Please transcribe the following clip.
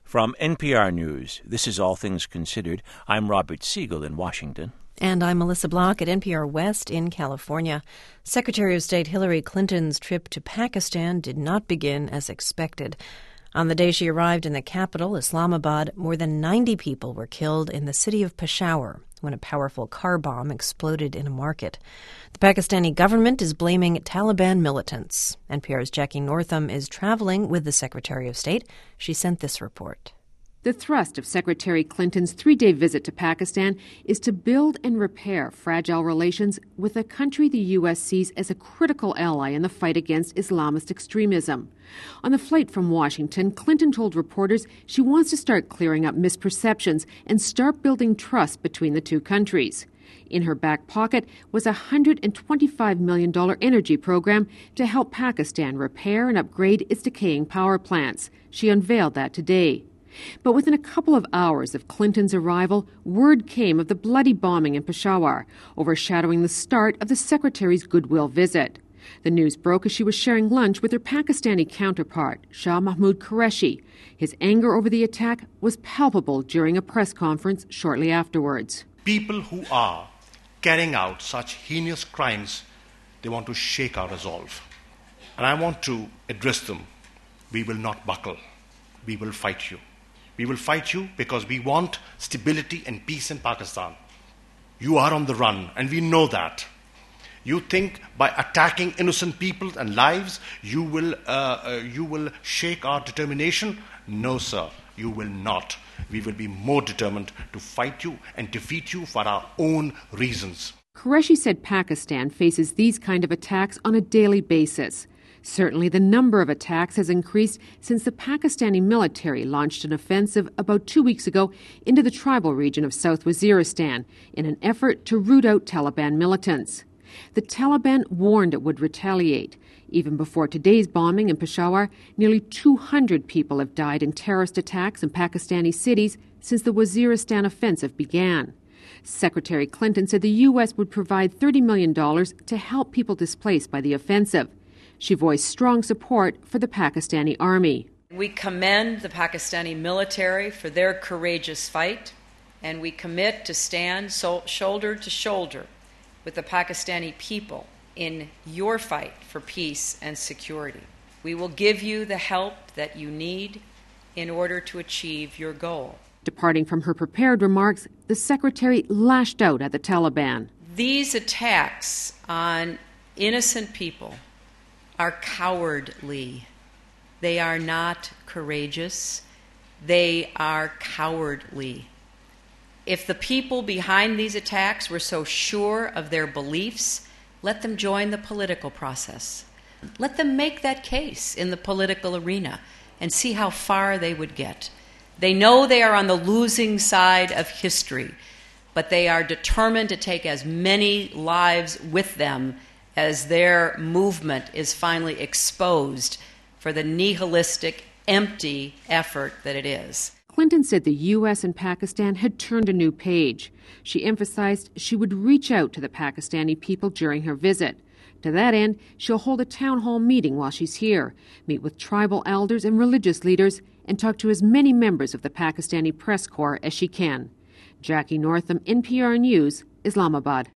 From NPR News, this is All Things Considered. I'm Robert Siegel in Washington. And I'm Melissa Block at NPR West in California. Secretary of State Hillary Clinton's trip to Pakistan did not begin as expected. On the day she arrived in the capital, Islamabad, more than 90 people were killed in the city of Peshawar when a powerful car bomb exploded in a market. The Pakistani government is blaming Taliban militants. NPR's Jackie Northam is traveling with the Secretary of State. She sent this report. The thrust of Secretary Clinton's three-day visit to Pakistan is to build and repair fragile relations with a country the U.S. sees as a critical ally in the fight against Islamist extremism. On the flight from Washington, Clinton told reporters she wants to start clearing up misperceptions and start building trust between the two countries. In her back pocket was a $125 million energy program to help Pakistan repair and upgrade its decaying power plants. She unveiled that today. But within a couple of hours of Clinton's arrival, word came of the bloody bombing in Peshawar, overshadowing the start of the secretary's goodwill visit. The news broke as she was sharing lunch with her Pakistani counterpart, Shah Mahmood Qureshi. His anger over the attack was palpable during a press conference shortly afterwards. People who are carrying out such heinous crimes, they want to shake our resolve. And I want to address them. We will not buckle. We will fight you. We will fight you because we want stability and peace in Pakistan. You are on the run, and we know that. You think by attacking innocent people and lives, you will shake our determination? No, sir, you will not. We will be more determined to fight you and defeat you for our own reasons. Qureshi said Pakistan faces these kind of attacks on a daily basis. Certainly, the number of attacks has increased since the Pakistani military launched an offensive about 2 weeks ago into the tribal region of South Waziristan in an effort to root out Taliban militants. The Taliban warned it would retaliate. Even before today's bombing in Peshawar, nearly 200 people have died in terrorist attacks in Pakistani cities since the Waziristan offensive began. Secretary Clinton said the U.S. would provide $30 million to help people displaced by the offensive. She voiced strong support for the Pakistani army. We commend the Pakistani military for their courageous fight, and we commit to stand shoulder to shoulder with the Pakistani people in your fight for peace and security. We will give you the help that you need in order to achieve your goal. Departing from her prepared remarks, the secretary lashed out at the Taliban. These attacks on innocent people are cowardly. They are not courageous. They are cowardly. If the people behind these attacks were so sure of their beliefs, let them join the political process. Let them make that case in the political arena and see how far they would get. They know they are on the losing side of history, but they are determined to take as many lives with them as their movement is finally exposed for the nihilistic, empty effort that it is. Clinton said the U.S. and Pakistan had turned a new page. She emphasized she would reach out to the Pakistani people during her visit. To that end, she'll hold a town hall meeting while she's here, meet with tribal elders and religious leaders, and talk to as many members of the Pakistani press corps as she can. Jackie Northam, NPR News, Islamabad.